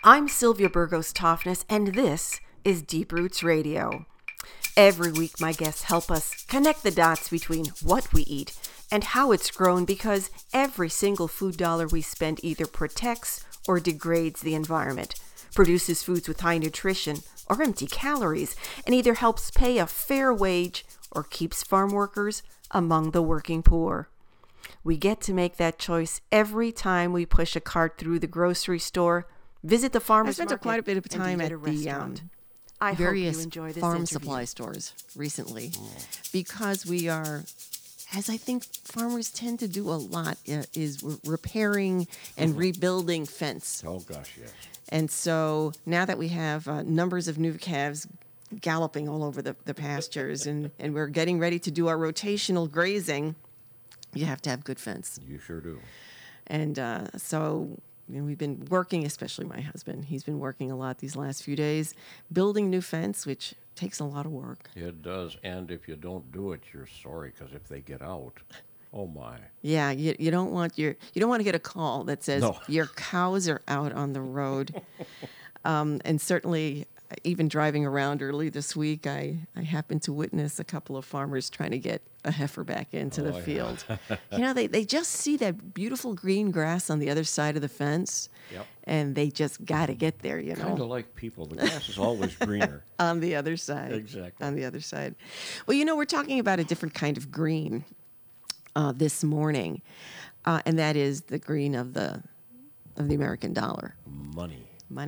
I'm Sylvia Burgos Toffness, and this is Deep Roots Radio. Every week, my guests help us connect the dots between what we eat and how it's grown, because every single food dollar we spend either protects or degrades the environment, produces foods with high nutrition or empty calories, and either helps pay a fair wage or keeps farm workers among the working poor. We get to make that choice every time we push a cart through the grocery store, visit the farmer's market. I spent quite a bit of time at the various farm supply stores recently, because we are, as I think farmers tend to do a lot, is repairing and rebuilding fence. Oh, gosh, yes. And so now that we have numbers of new calves galloping all over the pastures, and we're getting ready to do our rotational grazing, you have to have good fence. You sure do. And so we've been working, especially my husband. He's been working a lot these last few days, building new fence, which takes a lot of work. It does. And if you don't do it, you're sorry, because if they get out, oh my. Yeah, you don't want to get a call that says your cows are out on the road. And certainly, even driving around early this week, I happened to witness a couple of farmers trying to get a heifer back into the field. They just see that beautiful green grass on the other side of the fence, and they just got to get there, Kind of like people. The grass is always greener. On the other side. Exactly. On the other side. Well, we're talking about a different kind of green this morning, and that is the green of the American dollar. Money.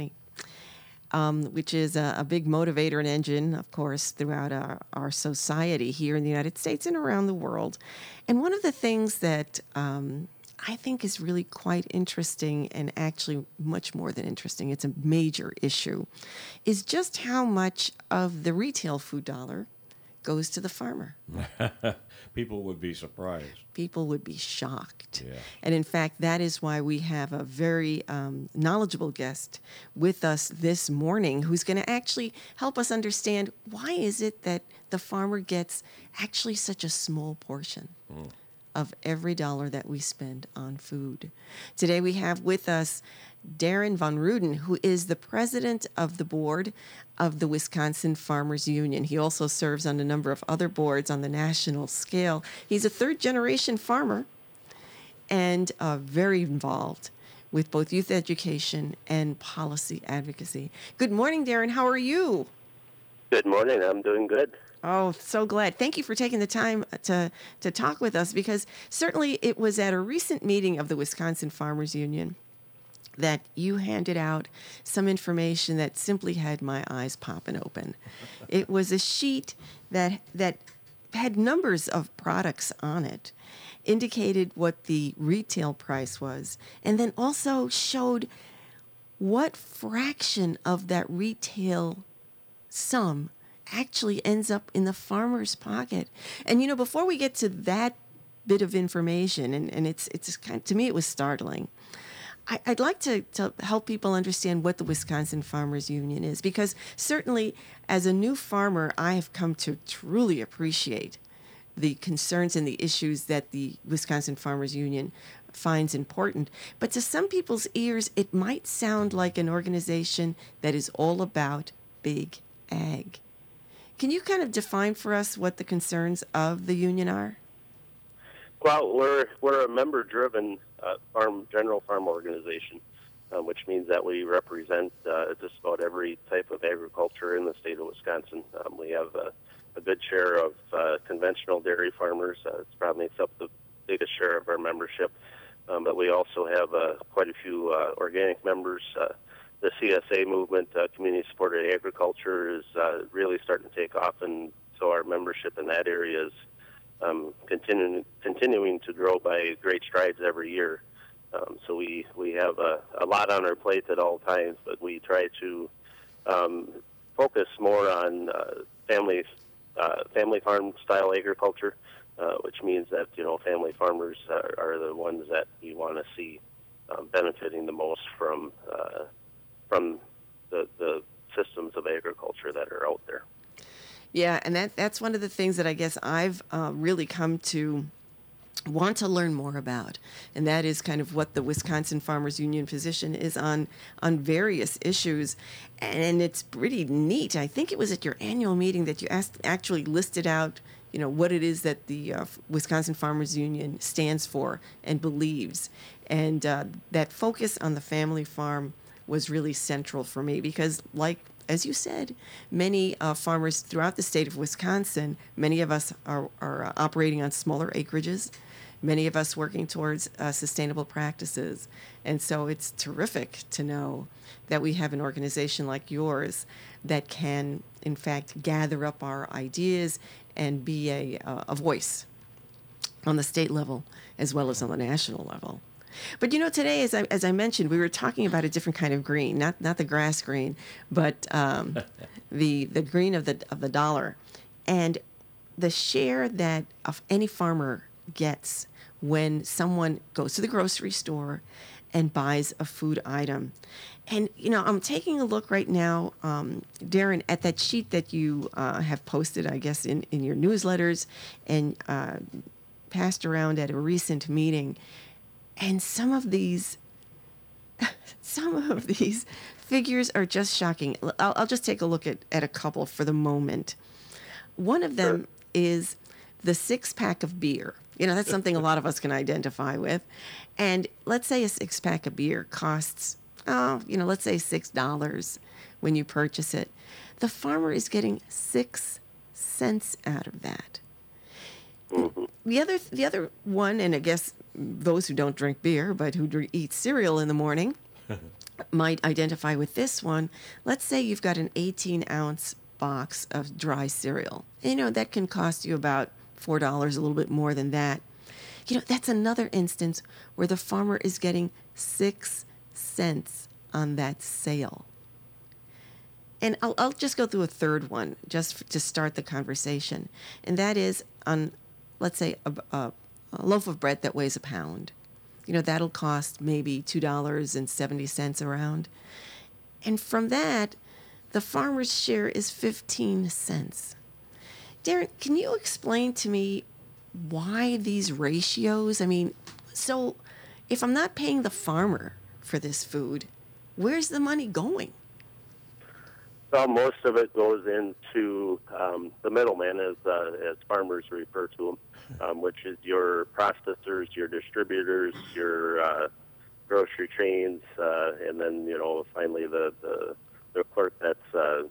Which is a big motivator and engine, of course, throughout our society here in the United States and around the world. And one of the things that I think is really quite interesting, and actually much more than interesting, it's a major issue, is just how much of the retail food dollar goes to the farmer. People would be surprised. People would be shocked. Yeah. And in fact, that is why we have a very knowledgeable guest with us this morning, who's going to actually help us understand why is it that the farmer gets actually such a small portion of every dollar that we spend on food. Today we have with us Darren Van Ruden, who is the president of the board of the Wisconsin Farmers Union. He also serves on a number of other boards on the national scale. He's a third-generation farmer and very involved with both youth education and policy advocacy. Good morning, Darren. How are you? Good morning. I'm doing good. Oh, so glad. Thank you for taking the time to talk with us, because certainly it was at a recent meeting of the Wisconsin Farmers Union that you handed out some information that simply had my eyes popping open. It was a sheet that had numbers of products on it, indicated what the retail price was, and then also showed what fraction of that retail sum actually ends up in the farmer's pocket. And before we get to that bit of information, and it's kind of, to me it was startling, I'd like to help people understand what the Wisconsin Farmers Union is, because certainly as a new farmer, I have come to truly appreciate the concerns and the issues that the Wisconsin Farmers Union finds important. But to some people's ears, it might sound like an organization that is all about big ag. Can you kind of define for us what the concerns of the union are? Well, we're a member-driven general farm organization, which means that we represent just about every type of agriculture in the state of Wisconsin. We have a good share of conventional dairy farmers. It probably makes up the biggest share of our membership. But we also have quite a few organic members. The CSA movement, community-supported agriculture, is really starting to take off, and so our membership in that area is continuing to grow by great strides every year. So we have a lot on our plate at all times, but we try to focus more on family farm style agriculture, which means that family farmers are the ones that we want to see benefiting the most from the systems of agriculture that are out there. Yeah, and that's one of the things that I guess I've really come to want to learn more about. And that is kind of what the Wisconsin Farmers Union position is on various issues. And it's pretty neat. I think it was at your annual meeting that you actually listed out, what it is that the Wisconsin Farmers Union stands for and believes. And that focus on the family farm was really central for me because, as you said, many farmers throughout the state of Wisconsin, many of us are operating on smaller acreages, many of us working towards sustainable practices. And so it's terrific to know that we have an organization like yours that can, in fact, gather up our ideas and be a voice on the state level as well as on the national level. But today, as I mentioned, we were talking about a different kind of green, not the grass green, but the green of the dollar, and the share that of any farmer gets when someone goes to the grocery store and buys a food item. And I'm taking a look right now, Darren, at that sheet that you have posted, I guess, in your newsletters and passed around at a recent meeting. And some of these figures are just shocking. I'll just take a look at a couple for the moment. One of them is the 6-pack of beer. That's something a lot of us can identify with. And let's say a 6-pack of beer costs, let's say $6 when you purchase it. The farmer is getting 6 cents out of that. The other one, and I guess those who don't drink beer but who eat cereal in the morning might identify with this one. Let's say you've got an 18-ounce box of dry cereal. That can cost you about $4, a little bit more than that. That's another instance where the farmer is getting 6 cents on that sale. And I'll just go through a third one just to start the conversation. And that is on, let's say, a loaf of bread that weighs a pound. That'll cost maybe $2.70 around. And from that, the farmer's share is 15 cents. Darren, can you explain to me why these ratios? I mean, so if I'm not paying the farmer for this food, where's the money going? Well, most of it goes into the middleman, as farmers refer to them, which is your processors, your distributors, your grocery chains, and then finally the clerk that's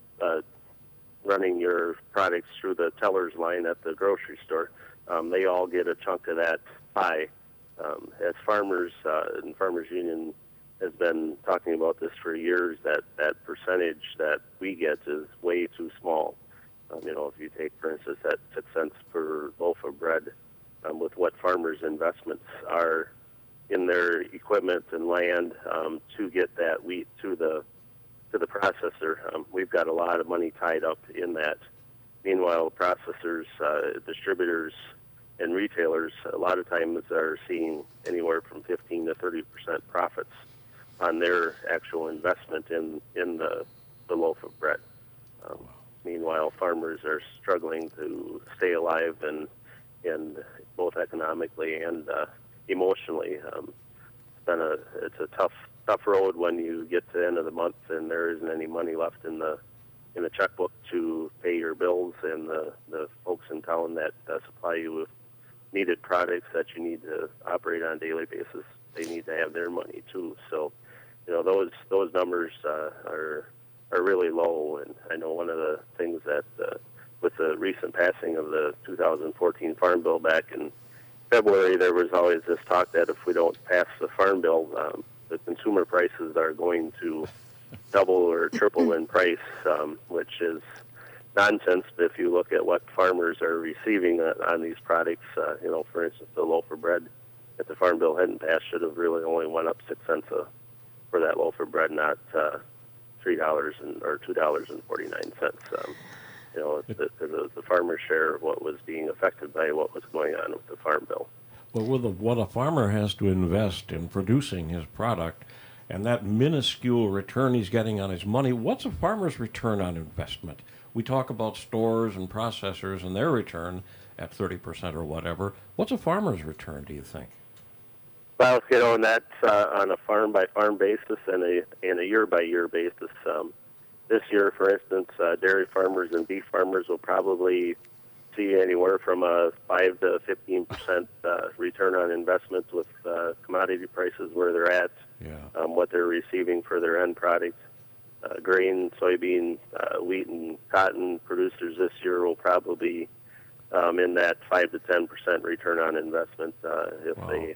running your products through the teller's line at the grocery store. They all get a chunk of that pie. As farmers and Farmers Union has been talking about this for years, that percentage that we get is way too small. If you take, for instance, that 6 cents per loaf of bread, with what farmers' investments are in their equipment and land to get that wheat to the processor, we've got a lot of money tied up in that. Meanwhile, processors, distributors, and retailers a lot of times are seeing anywhere from 15 to 30% profits on their actual investment in the loaf of bread. Meanwhile, farmers are struggling to stay alive and both economically and emotionally. It's a tough road when you get to the end of the month and there isn't any money left in the checkbook to pay your bills, and the folks in town that supply you with needed products that you need to operate on a daily basis, they need to have their money too. So, those numbers are really low. And I know one of the things that with the recent passing of the 2014 Farm Bill back in February, there was always this talk that if we don't pass the Farm Bill, the consumer prices are going to double or triple in price, which is nonsense. If you look at what farmers are receiving on these products, for instance, the loaf of bread, if the Farm Bill hadn't passed, should have really only went up 6 cents for that loaf of bread, not $3 or $2.49. The farmer's share of what was being affected by what was going on with the Farm Bill. Well, what a farmer has to invest in producing his product, and that minuscule return he's getting on his money, what's a farmer's return on investment? We talk about stores and processors and their return, at 30% or whatever. What's a farmer's return, do you think? Well, and that's on a farm-by-farm basis and a year-by-year basis. This year, for instance, dairy farmers and beef farmers will probably see anywhere from a 5 to 15% return on investments with commodity prices where they're at, what they're receiving for their end product. Grain, soybean, wheat, and cotton producers this year will probably in that 5 to 10% return on investment if they,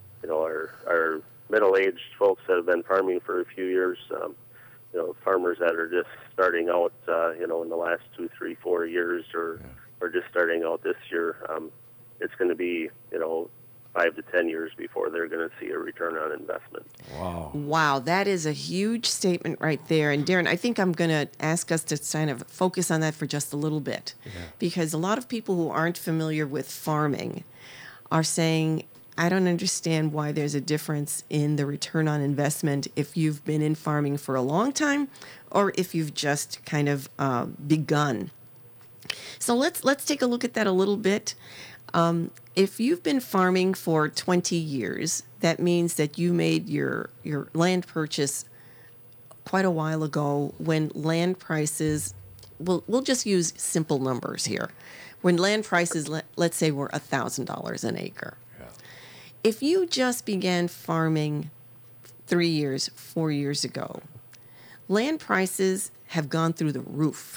are middle-aged folks that have been farming for a few years. Farmers that are just starting out, in the last 2, 3, 4 years, or just starting out this year. It's going to be, 5 to 10 years before they're going to see a return on investment. Wow, that is a huge statement right there. And Darren, I think I'm going to ask us to kind of focus on that for just a little bit, because a lot of people who aren't familiar with farming are saying, I don't understand why there's a difference in the return on investment if you've been in farming for a long time or if you've just kind of begun. So let's take a look at that a little bit. If you've been farming for 20 years, that means that you made your land purchase quite a while ago when land prices, we'll just use simple numbers here. When land prices, let's say, were $1,000 an acre. If you just began farming 3 years, 4 years ago, land prices have gone through the roof.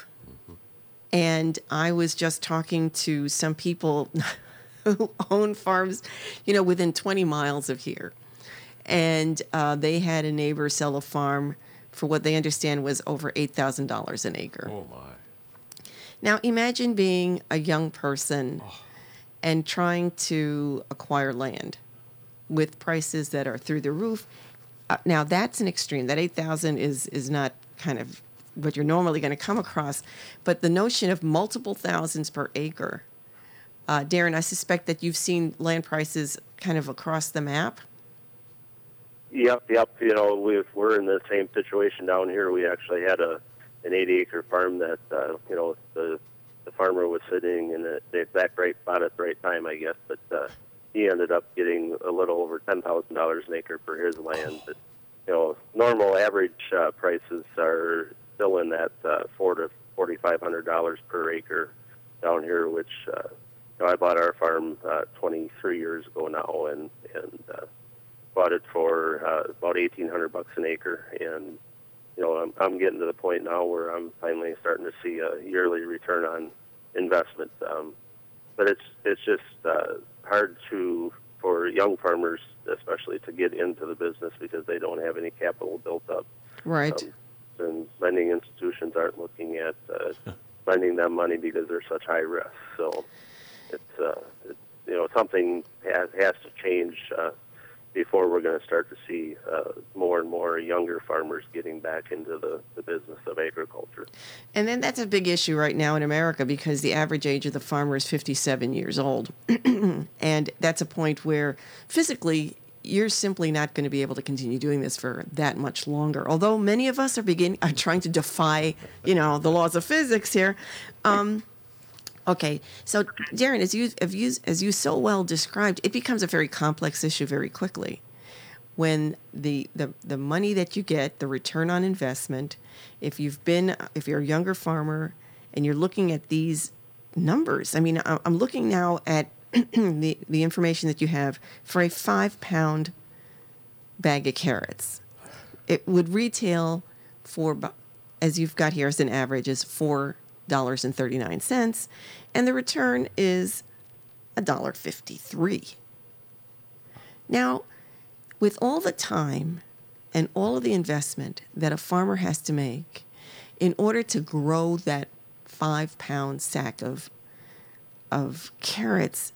And I was just talking to some people who own farms, within 20 miles of here. And they had a neighbor sell a farm for what they understand was over $8,000 an acre. Oh, my. Now, imagine being a young person and trying to acquire land with prices that are through the roof. Now, that's an extreme. That $8,000 is not kind of what you're normally going to come across. But the notion of multiple thousands per acre, Darren, I suspect that you've seen land prices kind of across the map. Yep. We're in the same situation down here. We actually had an 80-acre farm that, the farmer was sitting in the exact right spot at the right time, I guess. But he ended up getting a little over $10,000 an acre for his land. But, normal average prices are still in that $400 to $4,500 per acre down here, which I bought our farm 23 years ago now, and bought it for about $1,800 an acre. And I'm getting to the point now where I'm finally starting to see a yearly return on investment. But it's just hard for young farmers, especially, to get into the business because they don't have any capital built up. Right. And lending institutions aren't looking at lending them money because they're such high risk. So it's something has to change before we're going to start to see more and more younger farmers getting back into the business of agriculture. And then that's a big issue right now in America because the average age of the farmer is 57 years old. And that's a point where physically you're simply not going to be able to continue doing this for that much longer. Although many of us are trying to defy, the laws of physics here. Okay, so Darren, as you so well described, it becomes a very complex issue very quickly. When the money that you get, the return on investment, if you're a younger farmer and you're looking at these numbers, I mean, I'm looking now at the information that you have for a 5-pound bag of carrots. It would retail for, as you've got here as an average, is $4.39, and the return is $1.53. Now, with all the time and all of the investment that a farmer has to make in order to grow that 5-pound sack of carrots,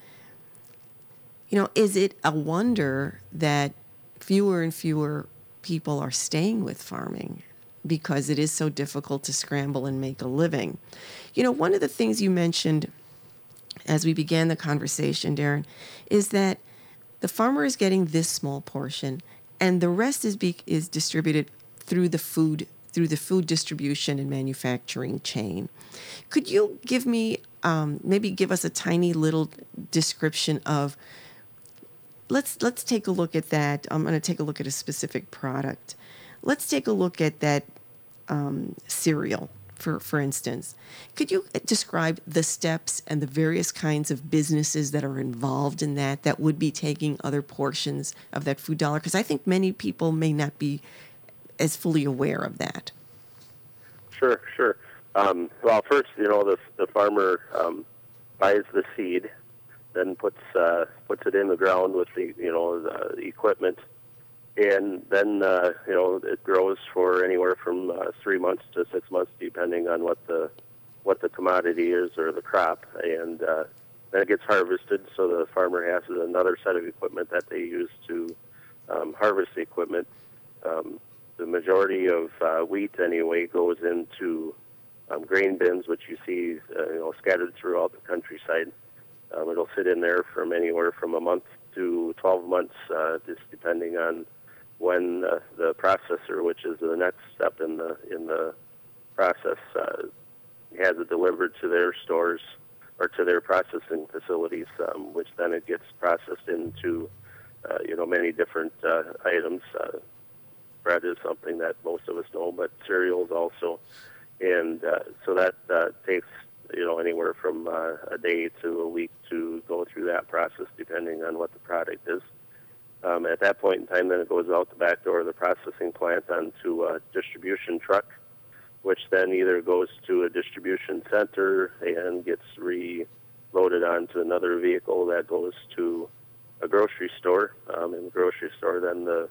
is it a wonder that fewer and fewer people are staying with farming because it is so difficult to scramble and make a living? One of the things you mentioned as we began the conversation, Darren, is that the farmer is getting this small portion and the rest is distributed through the food distribution and manufacturing chain. Could you give me maybe give us a tiny little description of, let's take a look at that. I'm going to take a look at a specific product. Let's take a look at that cereal, for instance. Could you describe the steps and the various kinds of businesses that are involved in that would be taking other portions of that food dollar? Because I think many people may not be as fully aware of that. Sure. Well, first, the farmer buys the seed, then puts it in the ground with the equipment, and then it grows for anywhere from 3 months to 6 months, depending on what the commodity is or the crop, and then it gets harvested. So the farmer has another set of equipment that they use to harvest the equipment. The majority of wheat, anyway, goes into grain bins, which you see scattered throughout the countryside. It'll sit in there from anywhere from a month to 12 months, just depending on when the processor, which is the next step in the process, has it delivered to their stores or to their processing facilities, which then it gets processed into many different items. Bread is something that most of us know, but cereals also. And so that takes, anywhere from a day to a week to go through that process, depending on what the product is. At that point in time, then it goes out the back door of the processing plant onto a distribution truck, which then either goes to a distribution center and gets reloaded onto another vehicle that goes to a grocery store. In the grocery store, then the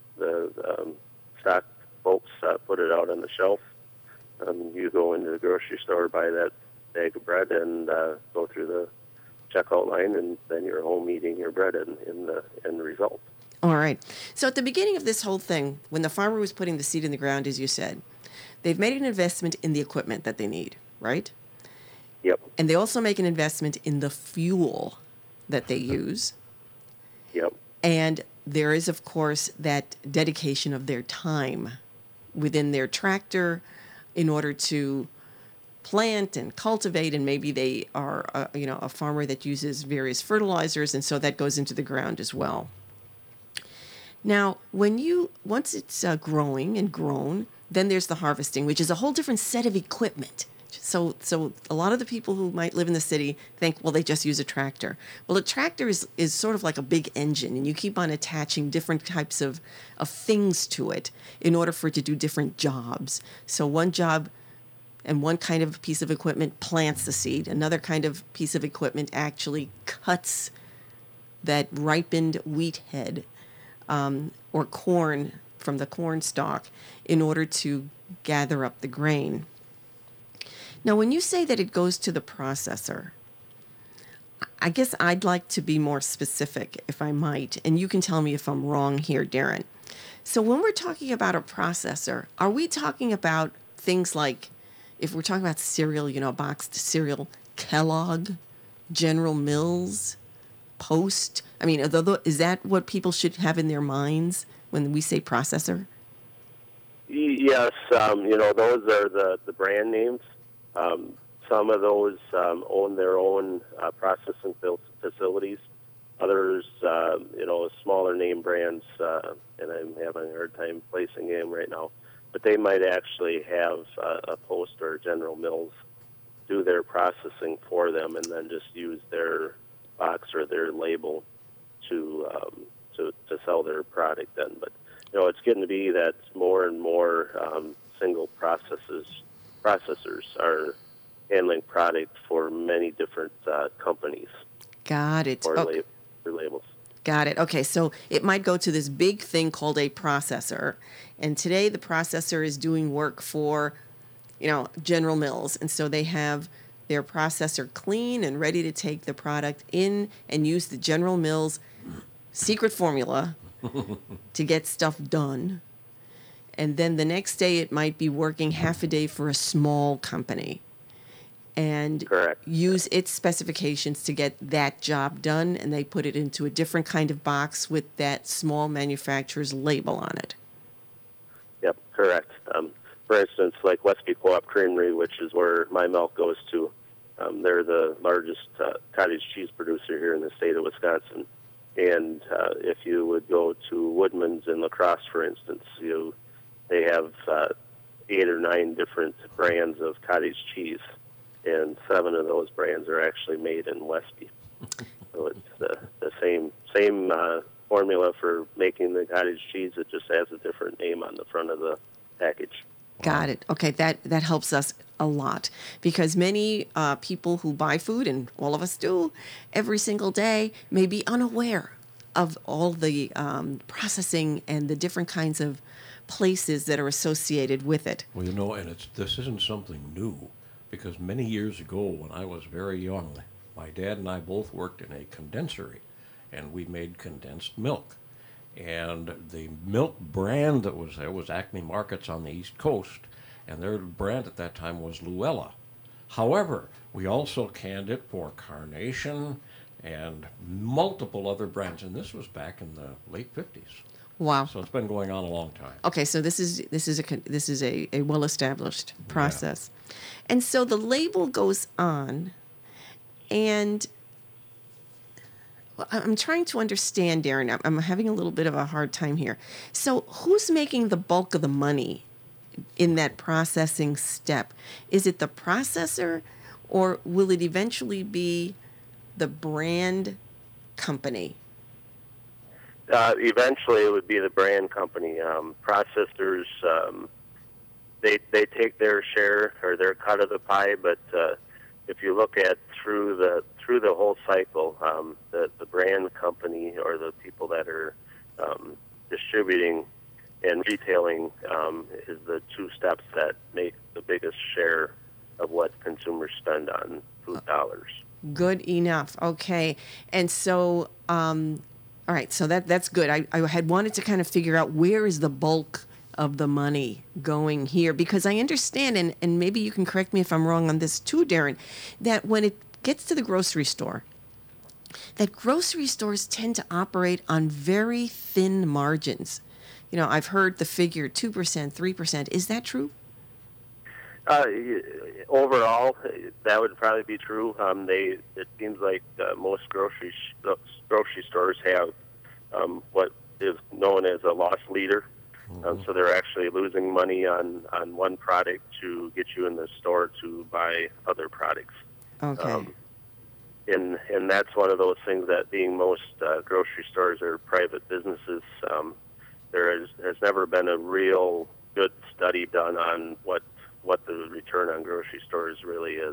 stock folks put it out on the shelf. You go into the grocery store, buy that bag of bread, and go through the checkout line, and then you're home eating your bread in the end result. All right. So at the beginning of this whole thing, when the farmer was putting the seed in the ground, as you said, they've made an investment in the equipment that they need, right? Yep. And they also make an investment in the fuel that they use. Yep. And there is, of course, that dedication of their time within their tractor in order to plant and cultivate, and maybe they are a farmer that uses various fertilizers, and so that goes into the ground as well. Now, once it's growing and grown, then there's the harvesting, which is a whole different set of equipment. So a lot of the people who might live in the city think, well, they just use a tractor. Well, a tractor is sort of like a big engine, and you keep on attaching different types of things to it in order for it to do different jobs. So one job and one kind of piece of equipment plants the seed. Another kind of piece of equipment actually cuts that ripened wheat head or corn from the corn stalk in order to gather up the grain. Now, when you say that it goes to the processor, I guess I'd like to be more specific, if I might, and you can tell me if I'm wrong here, Darren. So when we're talking about a processor, are we talking about things like, if we're talking about cereal, boxed cereal, Kellogg, General Mills, Post? I mean, is that what people should have in their minds when we say processor? Yes, those are the brand names. Some of those own their own processing facilities. Others, smaller name brands, and I'm having a hard time placing them right now, but they might actually have a Post or General Mills do their processing for them, and then just use their box or their label to sell their product then. But it's getting to be that more and more single processors are handling product for many different companies. Got it. Or labels. Got it. Okay, so it might go to this big thing called a processor, and today the processor is doing work for, General Mills, and so they have their processor clean and ready to take the product in and use the General Mills secret formula to get stuff done. And then the next day it might be working half a day for a small company and Correct. Use its specifications to get that job done, and they put it into a different kind of box with that small manufacturer's label on it. Yep, correct. For instance, like Westby Co-op Creamery, which is where my milk goes to, They're the largest cottage cheese producer here in the state of Wisconsin. And if you would go to Woodman's in La Crosse, for instance, they have 8 or 9 different brands of cottage cheese, and 7 of those brands are actually made in Westby. So it's the same formula for making the cottage cheese. It just has a different name on the front of the package. Got it. Okay, that helps us a lot, because many people who buy food, and all of us do, every single day, may be unaware of all the processing and the different kinds of places that are associated with it. Well, and this isn't something new, because many years ago when I was very young, my dad and I both worked in a condensery, and we made condensed milk. And the milk brand that was there was Acme Markets on the East Coast, and their brand at that time was Luella. However, we also canned it for Carnation and multiple other brands, and this was back in the late 50s. Wow. So it's been going on a long time. Okay, so this is a well-established process. Yeah. And so the label goes on, and I'm trying to understand, Darren. I'm having a little bit of a hard time here. So who's making the bulk of the money in that processing step? Is it the processor, or will it eventually be the brand company? Eventually, it would be the brand company. Processors, they take their share or their cut of the pie, but if you look at through the whole cycle, the brand company or the people that are distributing and retailing is the 2 steps that make the biggest share of what consumers spend on food dollars. Good enough. Okay. And so, all right, so that's good. I had wanted to kind of figure out where is the bulk of the money going here, because I understand, and maybe you can correct me if I'm wrong on this too, Darren, that when it gets to the grocery store, that grocery stores tend to operate on very thin margins. I've heard the figure 2%, 3%. Is that true? Overall, that would probably be true. It seems like most grocery stores have what is known as a loss leader. So they're actually losing money on one product to get you in the store to buy other products. Okay. And that's one of those things that, being most grocery stores are private businesses, there has never been a real good study done on what the return on grocery stores really is.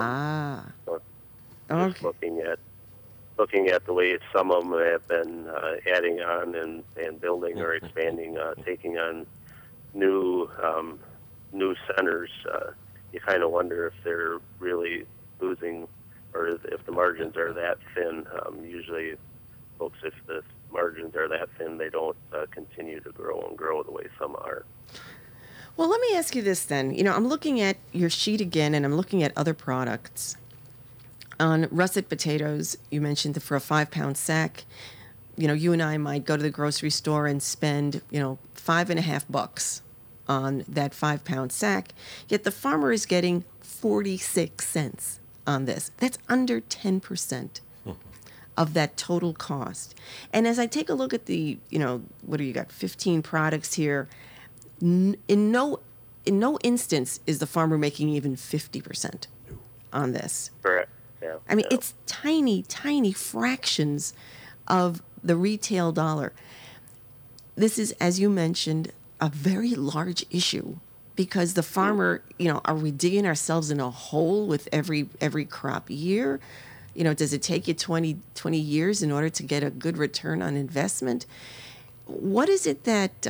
Just looking at the way some of them have been adding on and building or expanding, taking on new centers, you kind of wonder if they're really losing, or if the margins are that thin. Usually, folks, if the margins are that thin, they don't continue to grow the way some are. Well, let me ask you this then. I'm looking at your sheet again, and I'm looking at other products. On russet potatoes, you mentioned that for a 5-pound sack, you and I might go to the grocery store and spend, $5.50 on that 5-pound sack, yet the farmer is getting 46 cents on this. That's under 10% of that total cost. And as I take a look at the, what do you got, 15 products here, in no instance is the farmer making even 50% on this. Correct. Yeah. I mean, it's tiny, tiny fractions of the retail dollar. This is, as you mentioned, a very large issue, because the farmer, are we digging ourselves in a hole with every crop year? Does it take you 20 years in order to get a good return on investment? What is it that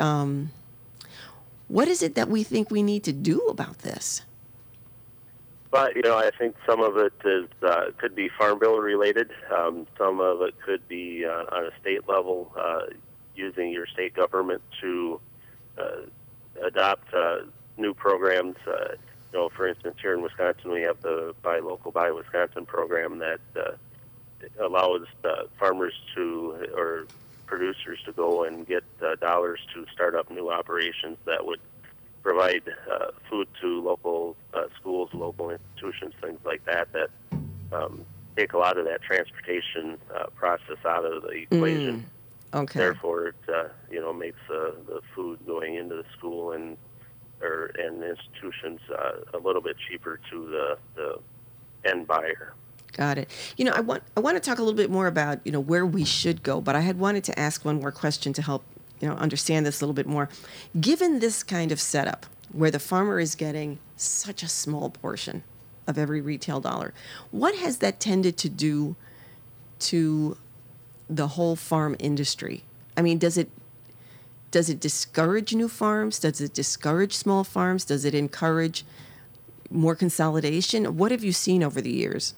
we think we need to do about this? But, I think some of it could be Farm Bill related. Some of it could be on a state level, using your state government to adopt new programs. For instance, here in Wisconsin, we have the Buy Local, Buy Wisconsin program that allows farmers or producers to go and get dollars to start up new operations that would provide food to local schools, local institutions, things like that take a lot of that transportation process out of the equation. Okay. Therefore, it makes the food going into the school and institutions a little bit cheaper to the end buyer. Got it. I want to talk a little bit more about where we should go, but I had wanted to ask one more question to help understand this a little bit more. Given this kind of setup where the farmer is getting such a small portion of every retail dollar, what has that tended to do to the whole farm industry? I mean, does it discourage new farms? Does it discourage small farms? Does it encourage more consolidation? What have you seen over the years?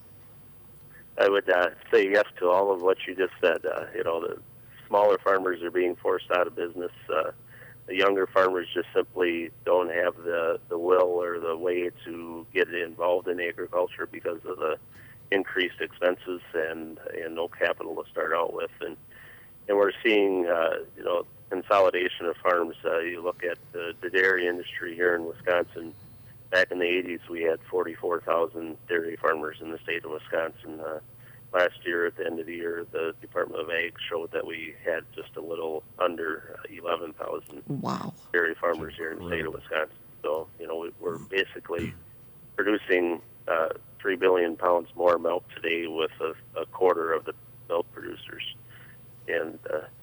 I would say yes to all of what you just said. The smaller farmers are being forced out of business. The younger farmers just simply don't have the will or the way to get involved in agriculture because of the increased expenses and no capital to start out with. And we're seeing, consolidation of farms. You look at the dairy industry here in Wisconsin. Back in the 80s, we had 44,000 dairy farmers in the state of Wisconsin. Last year, at the end of the year, the Department of Ag showed that we had just a little under 11,000 dairy farmers here in the state of Wisconsin. So, we're basically producing 3 billion pounds more milk today with a quarter of the milk producers. And,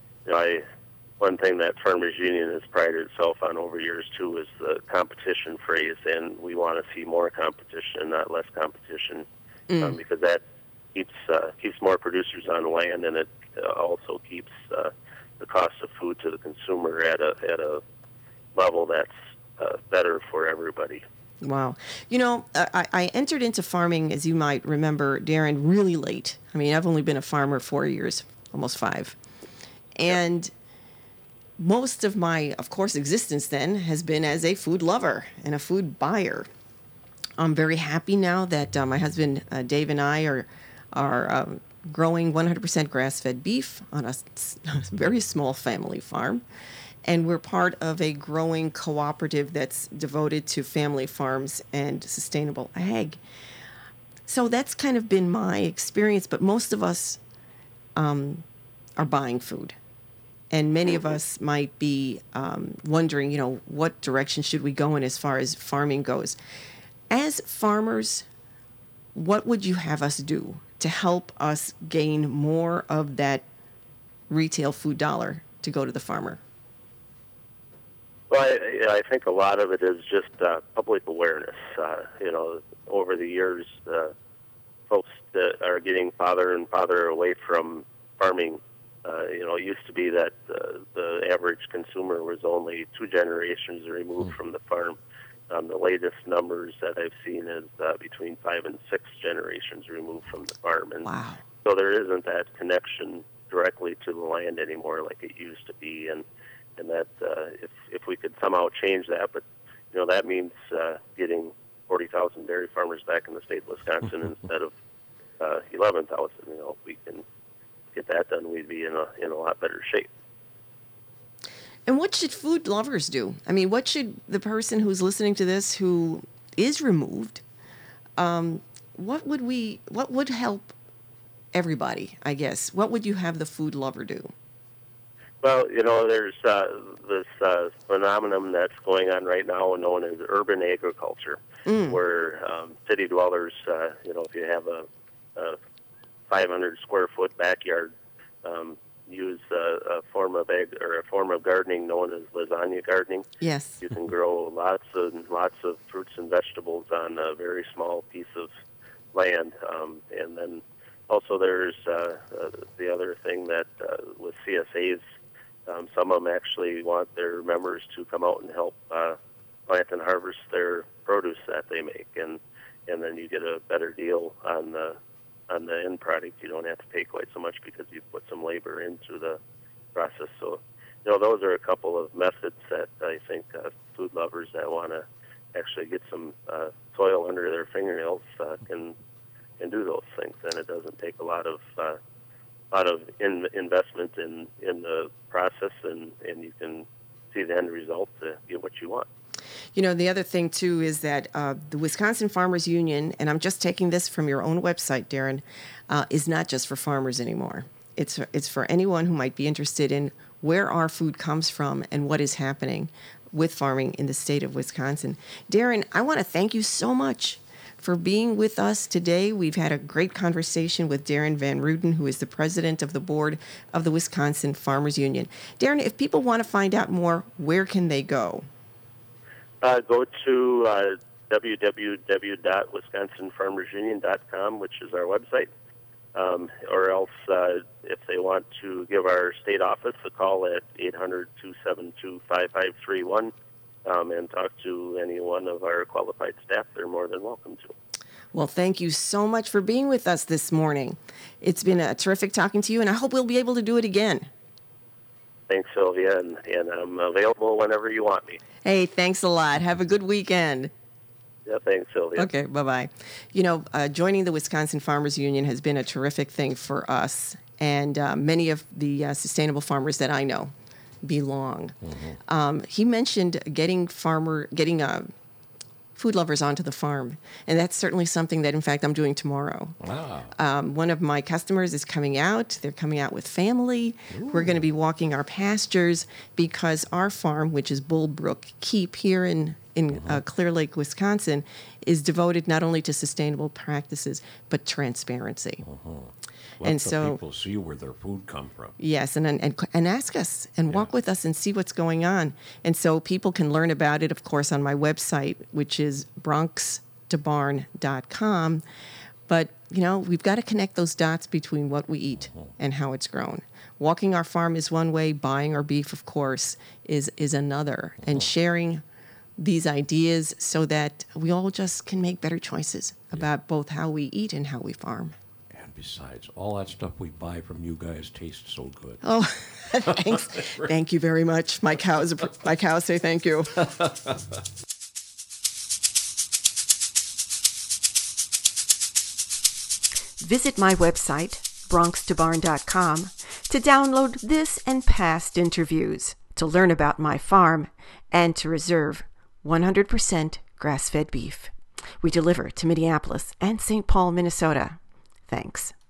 one thing that Farmers Union has prided itself on over years, too, is the competition phrase, and we want to see more competition, not less competition, because that keeps more producers on the land, and it also keeps the cost of food to the consumer at a level that's better for everybody. Wow. I entered into farming, as you might remember, Darren, really late. I mean, I've only been a farmer 4 years, almost 5. And most of my, of course, existence then has been as a food lover and a food buyer. I'm very happy now that my husband, Dave, and I are growing 100% grass-fed beef on a very small family farm. And we're part of a growing cooperative that's devoted to family farms and sustainable ag. So that's kind of been my experience, but most of us are buying food. And many of us might be wondering, what direction should we go in as far as farming goes. As farmers, what would you have us do to help us gain more of that retail food dollar to go to the farmer? Well, I think a lot of it is just public awareness. Over the years, folks that are getting farther and farther away from farming. It used to be that the average consumer was only 2 generations removed from the farm. The latest numbers that I've seen is between 5 and 6 generations removed from the farm. And so there isn't that connection directly to the land anymore like it used to be. And that if we could somehow change that, but that means getting 40,000 dairy farmers back in the state of Wisconsin instead of 11,000. If we can get that done, we'd be in a lot better shape. And what should food lovers do? I mean, what should the person who's listening to this who is removed? What would help everybody? I guess. What would you have the food lover do? Well, there's this phenomenon that's going on right now known as urban agriculture, where city dwellers, if you have a 500 square foot backyard, use a form of gardening known as lasagna gardening. Yes. You can grow lots of fruits and vegetables on a very small piece of land, and then also there's the other thing that with CSAs. Some of them actually want their members to come out and help plant and harvest their produce that they make, and then you get a better deal on the end product. You don't have to pay quite so much because you put some labor into the process. So, those are a couple of methods that I think food lovers that want to actually get some soil under their fingernails can do those things, and it doesn't take a lot of investment in the process, and you can see the end result to get what you want. The other thing, too, is that the Wisconsin Farmers Union, and I'm just taking this from your own website, Darren, is not just for farmers anymore. It's for anyone who might be interested in where our food comes from and what is happening with farming in the state of Wisconsin. Darren, I want to thank you so much for being with us today. We've had a great conversation with Darren Van Ruden, who is the president of the board of the Wisconsin Farmers Union. Darren, if people want to find out more, where can they go? Go to www.wisconsinfarmersunion.com, which is our website. Or else, if they want to give our state office a call at 800-272-5531 and talk to any one of our qualified staff, they're more than welcome to. Well, thank you so much for being with us this morning. It's been terrific talking to you, and I hope we'll be able to do it again. Thanks, Sylvia, and I'm available whenever you want me. Hey, thanks a lot. Have a good weekend. Yeah, thanks, Sylvia. Okay, bye-bye. Joining the Wisconsin Farmers Union has been a terrific thing for us, and many of the sustainable farmers that I know belong. Mm-hmm. He mentioned getting food lovers onto the farm, and that's certainly something that, in fact, I'm doing tomorrow. Wow. One of my customers is coming out. They're coming out with family. Ooh. We're going to be walking our pastures because our farm, which is Bullbrook Keep here in Clear Lake, Wisconsin, is devoted not only to sustainable practices, but transparency. Let the people see where their food come from. Yes, and ask us and walk with us and see what's going on. And so people can learn about it, of course, on my website, which is bronxtobarn.com. But, we've got to connect those dots between what we eat and how it's grown. Walking our farm is one way. Buying our beef, of course, is another. And sharing these ideas so that we all just can make better choices about both how we eat and how we farm. Besides, all that stuff we buy from you guys tastes so good. Oh, thanks. Thank you very much. My cows say thank you. Visit my website, bronxtobarn.com, to download this and past interviews, to learn about my farm, and to reserve 100% grass-fed beef. We deliver to Minneapolis and St. Paul, Minnesota. Thanks.